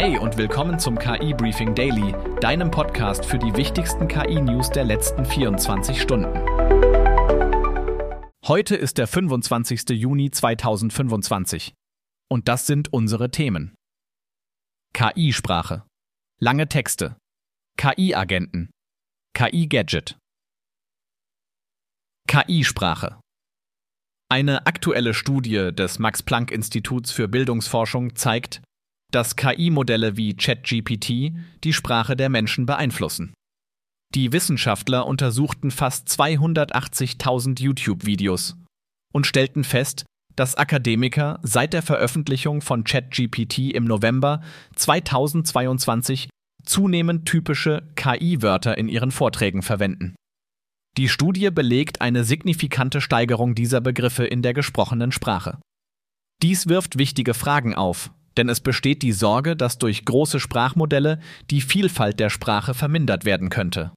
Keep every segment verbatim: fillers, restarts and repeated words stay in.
Hey und willkommen zum K I-Briefing Daily, deinem Podcast für die wichtigsten K I-News der letzten vierundzwanzig Stunden. Heute ist der fünfundzwanzigster Juni zweitausendfünfundzwanzig und das sind unsere Themen. K I-Sprache, lange Texte, K I-Agenten, K I-Gadget. K I-Sprache. Eine aktuelle Studie des Max-Planck-Instituts für Bildungsforschung zeigt, dass K I-Modelle wie ChatGPT die Sprache der Menschen beeinflussen. Die Wissenschaftler untersuchten fast zweihundertachtzigtausend YouTube-Videos und stellten fest, dass Akademiker seit der Veröffentlichung von ChatGPT im November zweitausendzweiundzwanzig zunehmend typische K I-Wörter in ihren Vorträgen verwenden. Die Studie belegt eine signifikante Steigerung dieser Begriffe in der gesprochenen Sprache. Dies wirft wichtige Fragen auf, denn es besteht die Sorge, dass durch große Sprachmodelle die Vielfalt der Sprache vermindert werden könnte.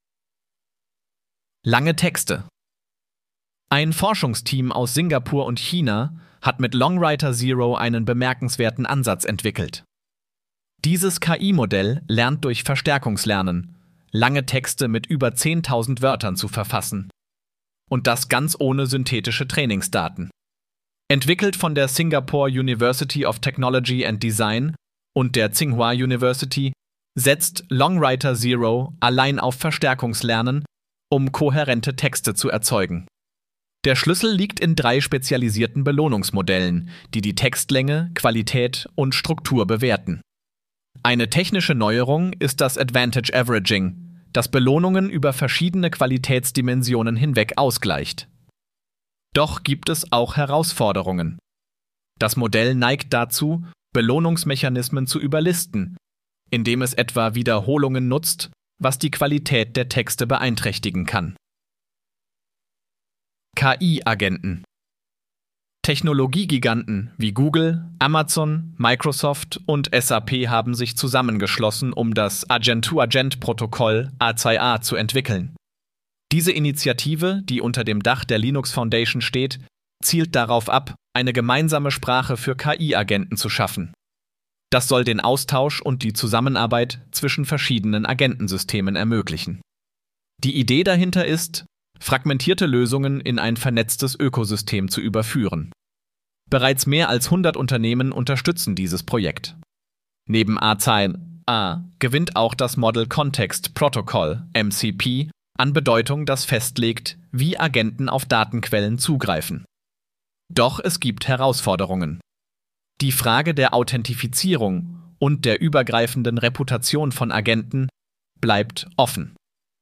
Lange Texte. Ein Forschungsteam aus Singapur und China hat mit Longwriter Zero einen bemerkenswerten Ansatz entwickelt. Dieses K I-Modell lernt durch Verstärkungslernen, lange Texte mit über zehntausend Wörtern zu verfassen. Und das ganz ohne synthetische Trainingsdaten. Entwickelt von der Singapore University of Technology and Design und der Tsinghua University, setzt Longwriter Zero allein auf Verstärkungslernen, um kohärente Texte zu erzeugen. Der Schlüssel liegt in drei spezialisierten Belohnungsmodellen, die die Textlänge, Qualität und Struktur bewerten. Eine technische Neuerung ist das Advantage Averaging, das Belohnungen über verschiedene Qualitätsdimensionen hinweg ausgleicht. Doch gibt es auch Herausforderungen. Das Modell neigt dazu, Belohnungsmechanismen zu überlisten, indem es etwa Wiederholungen nutzt, was die Qualität der Texte beeinträchtigen kann. K I-Agenten. Technologiegiganten wie Google, Amazon, Microsoft und S A P haben sich zusammengeschlossen, um das Agent-to-Agent-Protokoll A zwei A zu entwickeln. Diese Initiative, die unter dem Dach der Linux Foundation steht, zielt darauf ab, eine gemeinsame Sprache für K I-Agenten zu schaffen. Das soll den Austausch und die Zusammenarbeit zwischen verschiedenen Agentensystemen ermöglichen. Die Idee dahinter ist, fragmentierte Lösungen in ein vernetztes Ökosystem zu überführen. Bereits mehr als hundert Unternehmen unterstützen dieses Projekt. Neben A zwei A gewinnt auch das Model Context Protocol M C P an Bedeutung, das festlegt, wie Agenten auf Datenquellen zugreifen. Doch es gibt Herausforderungen. Die Frage der Authentifizierung und der übergreifenden Reputation von Agenten bleibt offen.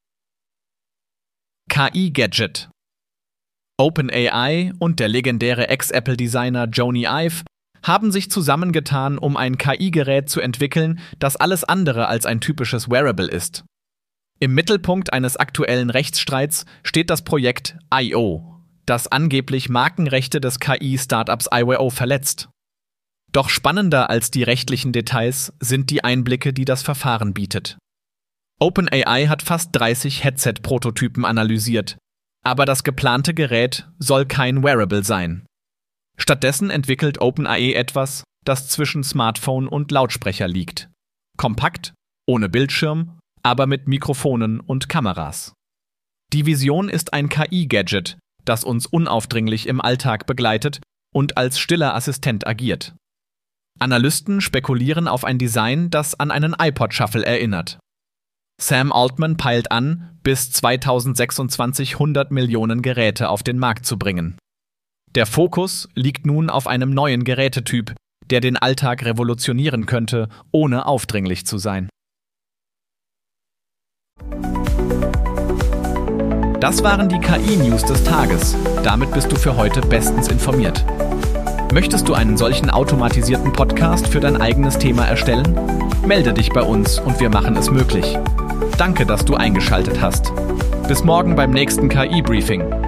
K I-Gadget. OpenAI und der legendäre Ex-Apple-Designer Jony Ive haben sich zusammengetan, um ein K I-Gerät zu entwickeln, das alles andere als ein typisches Wearable ist. Im Mittelpunkt eines aktuellen Rechtsstreits steht das Projekt I O, das angeblich Markenrechte des K I-Startups I W O verletzt. Doch spannender als die rechtlichen Details sind die Einblicke, die das Verfahren bietet. OpenAI hat fast dreißig Headset-Prototypen analysiert, aber das geplante Gerät soll kein Wearable sein. Stattdessen entwickelt OpenAI etwas, das zwischen Smartphone und Lautsprecher liegt. Kompakt, ohne Bildschirm, aber mit Mikrofonen und Kameras. Die Vision ist ein K I-Gadget, das uns unaufdringlich im Alltag begleitet und als stiller Assistent agiert. Analysten spekulieren auf ein Design, das an einen iPod Shuffle erinnert. Sam Altman peilt an, bis zweitausendsechsundzwanzig hundert Millionen Geräte auf den Markt zu bringen. Der Fokus liegt nun auf einem neuen Gerätetyp, der den Alltag revolutionieren könnte, ohne aufdringlich zu sein. Das waren die K I-News des Tages. Damit bist du für heute bestens informiert. Möchtest du einen solchen automatisierten Podcast für dein eigenes Thema erstellen? Melde dich bei uns und wir machen es möglich. Danke, dass du eingeschaltet hast. Bis morgen beim nächsten K I-Briefing.